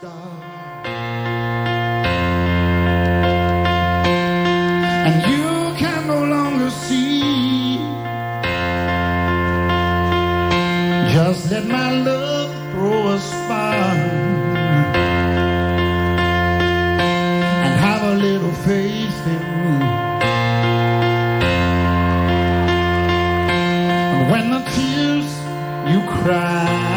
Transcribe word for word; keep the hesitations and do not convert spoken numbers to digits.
star. And you can no longer see. Just let my love throw a spark and have a little faith in me. And when the tears you cry